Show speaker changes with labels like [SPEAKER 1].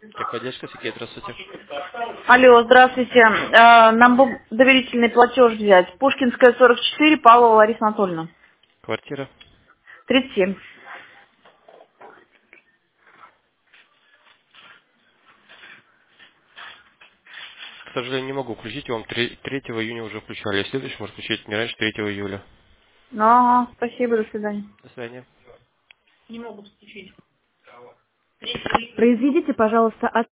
[SPEAKER 1] Техподдержка, Сергей, здравствуйте.
[SPEAKER 2] Алло, здравствуйте. Нам бы доверительный платеж взять. Пушкинская, 44, Павлова Лариса Анатольевна.
[SPEAKER 1] Квартира.
[SPEAKER 2] 37.
[SPEAKER 1] К сожалению, не могу включить, вам 3 июня уже включали. Следующий может включить не раньше 3 июля.
[SPEAKER 2] Ага, спасибо, до свидания.
[SPEAKER 1] До свидания.
[SPEAKER 2] Не могут включить. Произведите, пожалуйста,